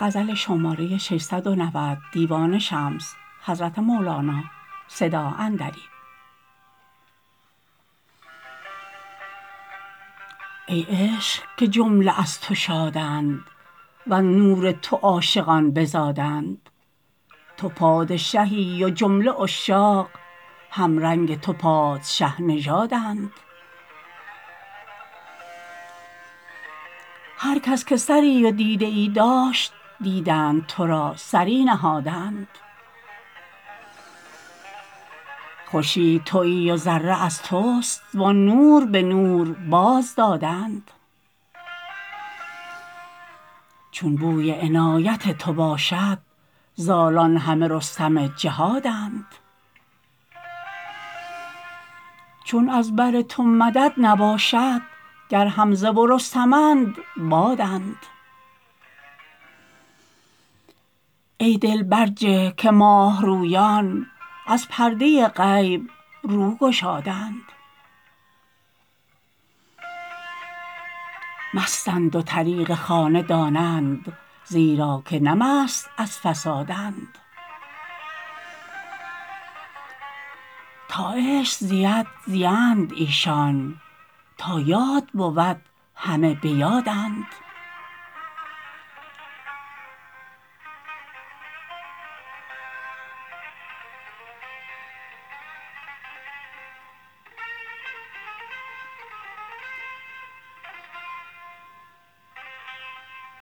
ای عشق که جمله از تو شادند وز نور تو عاشقان بزادند تو پادشهی و جمله عشاق همرنگ تو پادشه نژادند هر کس که سری و دیده ای داشت دیدند تو را سری نهادند خورشید تویی و ذره از توست وان نور به نور بازدادند چون بوی عنایت تو باشد زالان همه رستم جهادند چون از بر تو مدد نباشد گر حمزه و رستمند بادند ای دل برجه که ماه رویان از پرده غیب رو گشادند مستند و طریق خانه دانند زیرا که نه مست از فسادند تا عشق زید زیند ایشان تا یاد بود همه به یادند